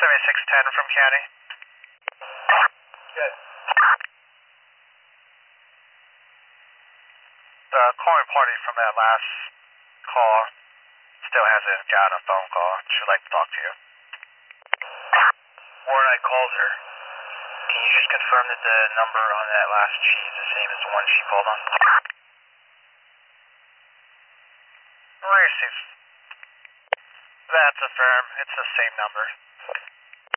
7610 from County. Good. The calling party from that last call still hasn't gotten a phone call. She'd like to talk to you. Warren, I called her. Can you just confirm that the number on that last sheet is the same as the one she called on? Receives. That's affirmed. It's the same number.